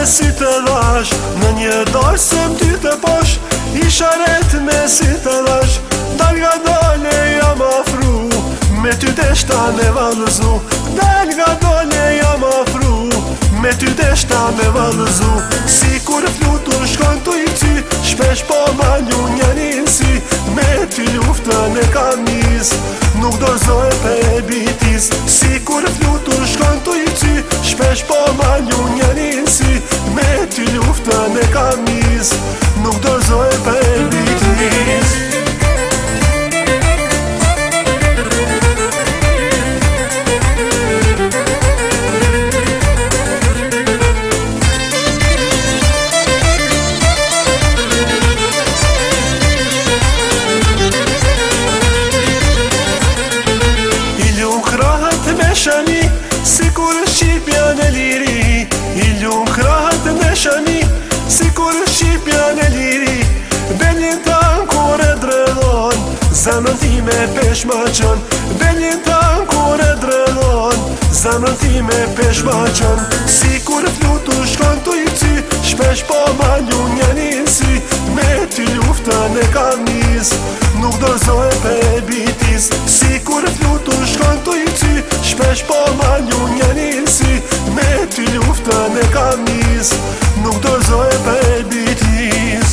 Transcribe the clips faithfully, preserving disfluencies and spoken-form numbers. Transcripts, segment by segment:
si të dhash, në një dorë sëm ty të posh, i sharet me si të dhash. Dal nga dole jam afru, me ty deshta me valëzu. Dal nga dole jam afru, me ty deshta me valëzu. Si kur flutur shkon të i ty, shpesh po ma njënjanin si. Me ty luftën e kam nis, nuk dorëzoj pe bitis. Si kur flutur shkon të i ty, shpesh po ma njënjanin si. Me ty luftën e kam nis, nuk dorëzoj pe bitis. Shani, si kur Shqipja në liri, i lum krahat me shani, si kur Shqipja në liri. Belin tan kur e dredhon, zemrën ti me pesh ma qën. Belin tan kur e dredhon, zemrën ti me pesh ma qën. Si kur flutu shkon të i ty, shpesh po ma njënjanin si. Me ty luftën e kam nis, nuk dorëzoj pe bitis. Si kur flutu shkon të i ty, shpesh po ma njënjanin si. Me ty luftën e kam nis, nuk dorëzoj pe bitis.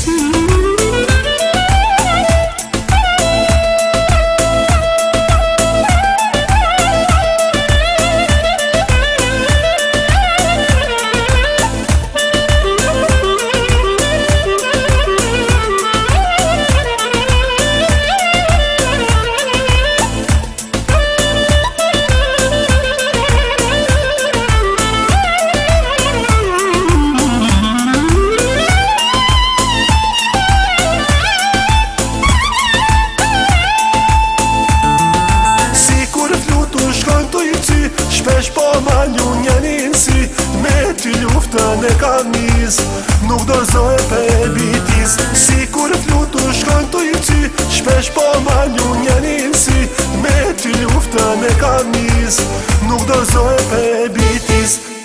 Shpesh po ma njënjanin si. Me ty luftën e kam nis, nuk dorëzoj pe bitis. Si kur flutu shkon të i ty, shpesh po ma njënjanin si. Me ty luftën e kam nis, nuk dorëzoj pe bitis.